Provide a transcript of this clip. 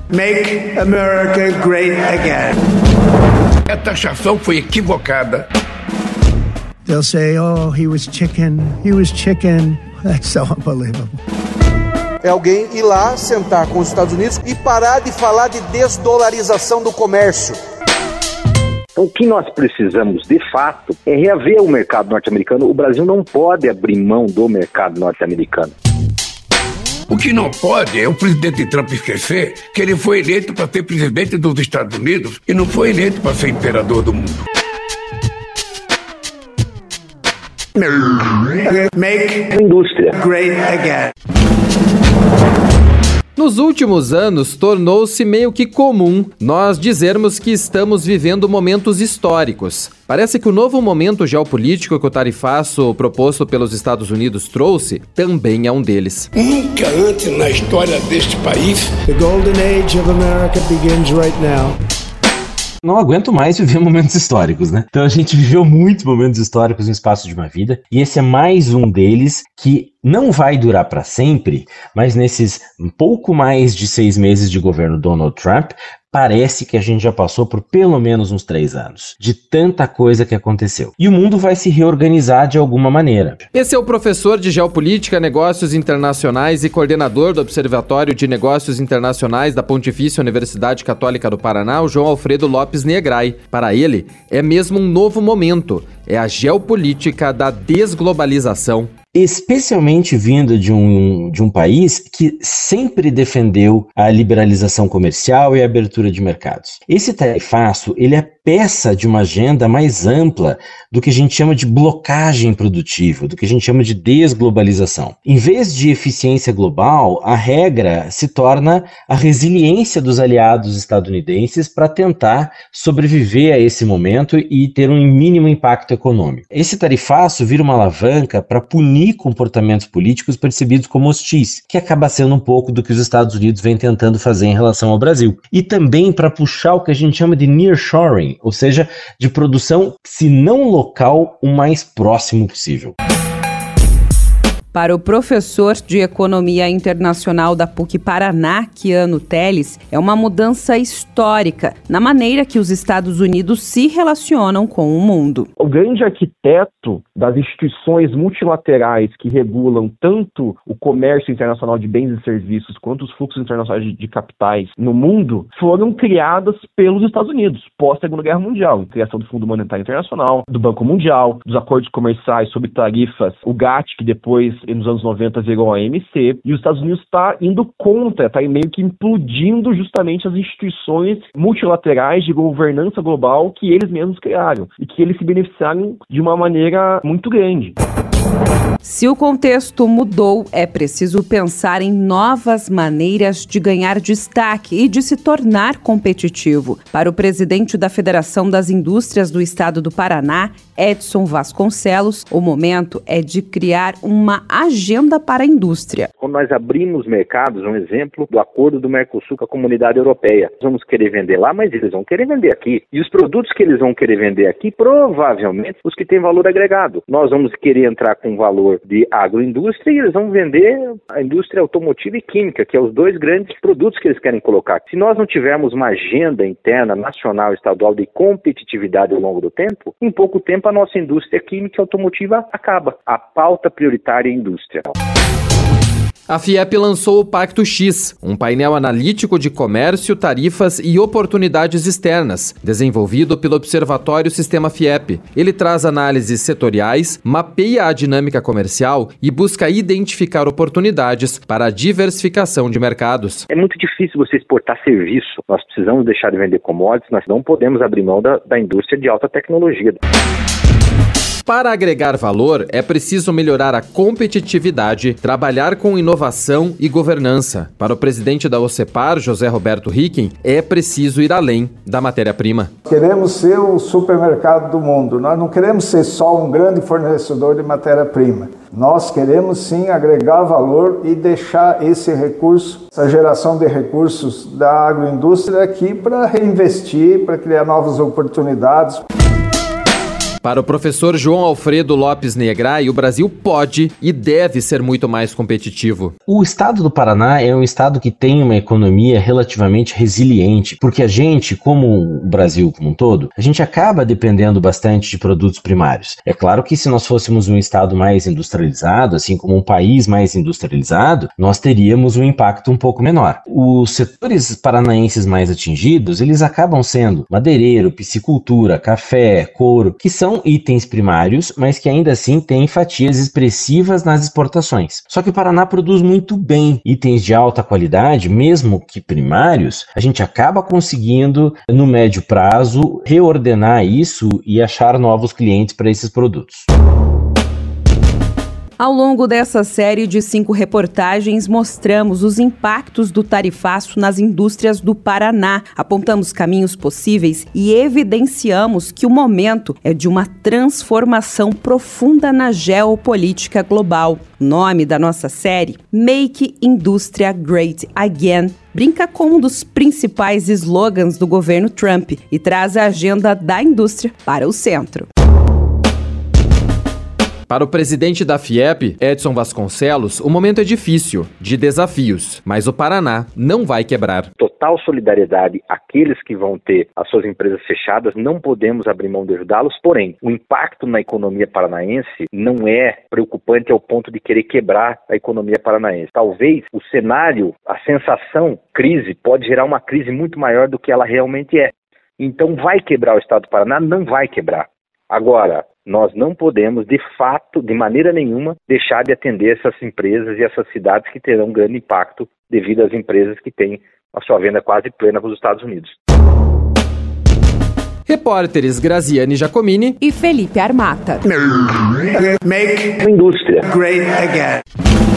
Make America great again. A taxação foi equivocada. They'll say, oh, he was chicken. That's so unbelievable. É alguém ir lá, sentar com os Estados Unidos e parar de falar de desdolarização do comércio. Então, o que nós precisamos, de fato, é reaver o mercado norte-americano. O Brasil não pode abrir mão do mercado norte-americano. O que não pode é o presidente Trump esquecer que ele foi eleito para ser presidente dos Estados Unidos e não foi eleito para ser imperador do mundo. Make Indústria. great again. Nos últimos anos, tornou-se meio que comum nós dizermos que estamos vivendo momentos históricos. Parece que o novo momento geopolítico que o tarifaço proposto pelos Estados Unidos trouxe também é um deles. Nunca antes na história deste país. The golden age of America begins right now. Não aguento mais viver momentos históricos, né? Então a gente viveu muitos momentos históricos no espaço de uma vida, e esse é mais um deles que não vai durar para sempre, mas nesses um pouco mais de 6 meses de governo Donald Trump, parece que a gente já passou por pelo menos uns 3 anos, de tanta coisa que aconteceu. E o mundo vai se reorganizar de alguma maneira. Esse é o professor de Geopolítica, Negócios Internacionais e coordenador do Observatório de Negócios Internacionais da Pontifícia Universidade Católica do Paraná, o João Alfredo Lopes Negrai. Para ele, é mesmo um novo momento. É a geopolítica da desglobalização. Especialmente vindo de um país que sempre defendeu a liberalização comercial e a abertura de mercados. Esse tarifaço, ele é peça de uma agenda mais ampla do que a gente chama de blocagem produtiva, do que a gente chama de desglobalização. Em vez de eficiência global, a regra se torna a resiliência dos aliados estadunidenses para tentar sobreviver a esse momento e ter um mínimo impacto econômico. Esse tarifaço vira uma alavanca para punir comportamentos políticos percebidos como hostis, que acaba sendo um pouco do que os Estados Unidos vem tentando fazer em relação ao Brasil. E também para puxar o que a gente chama de nearshoring, ou seja, de produção, se não local, o mais próximo possível. Para o professor de Economia Internacional da PUC Paraná, Kiano Teles, é uma mudança histórica na maneira que os Estados Unidos se relacionam com o mundo. O grande arquiteto das instituições multilaterais que regulam tanto o comércio internacional de bens e serviços quanto os fluxos internacionais de capitais no mundo foram criadas pelos Estados Unidos pós-Segunda Guerra Mundial. A criação do Fundo Monetário Internacional, do Banco Mundial, dos acordos comerciais sobre tarifas, o GATT, que depois nos anos 90 virou a OMC, e os Estados Unidos está indo contra, está meio que implodindo justamente as instituições multilaterais de governança global que eles mesmos criaram e que eles se beneficiaram de uma maneira muito grande. Se o contexto mudou, é preciso pensar em novas maneiras de ganhar destaque e de se tornar competitivo. Para o presidente da Federação das Indústrias do Estado do Paraná, Edson Vasconcelos, o momento é de criar uma agenda para a indústria. Quando nós abrimos mercados, um exemplo do acordo do Mercosul com a Comunidade Europeia, nós vamos querer vender lá, mas eles vão querer vender aqui. E os produtos que eles vão querer vender aqui, provavelmente os que têm valor agregado. Nós vamos querer entrar com valor de agroindústria e eles vão vender a indústria automotiva e química, que é os 2 grandes produtos que eles querem colocar. Se nós não tivermos uma agenda interna, nacional e estadual de competitividade ao longo do tempo, em pouco tempo a nossa indústria química e automotiva acaba. A pauta prioritária é a indústria. A FIEP lançou o Pacto X, um painel analítico de comércio, tarifas e oportunidades externas, desenvolvido pelo Observatório Sistema FIEP. Ele traz análises setoriais, mapeia a dinâmica comercial e busca identificar oportunidades para a diversificação de mercados. É muito difícil você exportar serviço. Nós precisamos deixar de vender commodities, nós não podemos abrir mão da indústria de alta tecnologia. Para agregar valor, é preciso melhorar a competitividade, trabalhar com inovação e governança. Para o presidente da OCEPAR, José Roberto Ricken, é preciso ir além da matéria-prima. Queremos ser o supermercado do mundo. Nós não queremos ser só um grande fornecedor de matéria-prima. Nós queremos sim agregar valor e deixar esse recurso, essa geração de recursos da agroindústria aqui para reinvestir, para criar novas oportunidades. Para o professor João Alfredo Lopes Negrai, o Brasil pode e deve ser muito mais competitivo. O estado do Paraná é um estado que tem uma economia relativamente resiliente, porque a gente, como o Brasil como um todo, a gente acaba dependendo bastante de produtos primários. É claro que se nós fôssemos um estado mais industrializado, assim como um país mais industrializado, nós teríamos um impacto um pouco menor. Os setores paranaenses mais atingidos, eles acabam sendo madeireiro, piscicultura, café, couro, que são itens primários, mas que ainda assim têm fatias expressivas nas exportações. Só que o Paraná produz muito bem itens de alta qualidade, mesmo que primários, a gente acaba conseguindo, no médio prazo, reordenar isso e achar novos clientes para esses produtos. Ao longo dessa série de 5 reportagens, mostramos os impactos do tarifaço nas indústrias do Paraná, apontamos caminhos possíveis e evidenciamos que o momento é de uma transformação profunda na geopolítica global. O nome da nossa série, Make Industria Great Again, brinca com um dos principais slogans do governo Trump e traz a agenda da indústria para o centro. Para o presidente da FIEP, Edson Vasconcelos, o momento é difícil, de desafios, mas o Paraná não vai quebrar. Total solidariedade àqueles que vão ter as suas empresas fechadas, não podemos abrir mão de ajudá-los, porém, o impacto na economia paranaense não é preocupante ao ponto de querer quebrar a economia paranaense. Talvez o cenário, a sensação, crise, pode gerar uma crise muito maior do que ela realmente é. Então vai quebrar o estado do Paraná? Não vai quebrar. Agora, nós não podemos, de fato, de maneira nenhuma, deixar de atender essas empresas e essas cidades que terão grande impacto devido às empresas que têm a sua venda quase plena com os Estados Unidos. Repórteres Graziane Giacomini e Felipe Armata. Make Indústria great again.